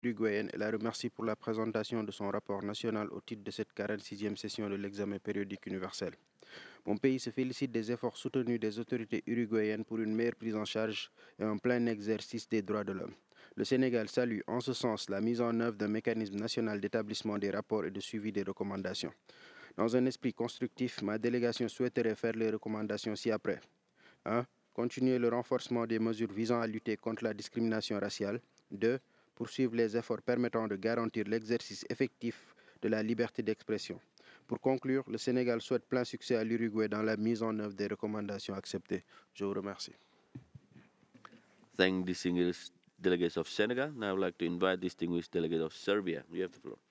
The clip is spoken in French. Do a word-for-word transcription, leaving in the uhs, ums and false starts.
uruguayenne et la remercie pour la présentation de son rapport national au titre de cette quarante-sixième session de l'examen périodique universel. Mon pays se félicite des efforts soutenus des autorités uruguayennes pour une meilleure prise en charge et un plein exercice des droits de l'homme. Le Sénégal salue en ce sens la mise en œuvre d'un mécanisme national d'établissement des rapports et de suivi des recommandations. Dans un esprit constructif, ma délégation souhaiterait faire les recommandations ci-après. un. Continuer le renforcement des mesures visant à lutter contre la discrimination raciale. deux. Poursuivre les efforts permettant de garantir l'exercice effectif de la liberté d'expression. Pour conclure, le Sénégal souhaite plein succès à l'Uruguay dans la mise en œuvre des recommandations acceptées. Je vous remercie. Thank distinguished delegates of Senegal. Now I would like to invite distinguished delegate of Serbia. You have the floor.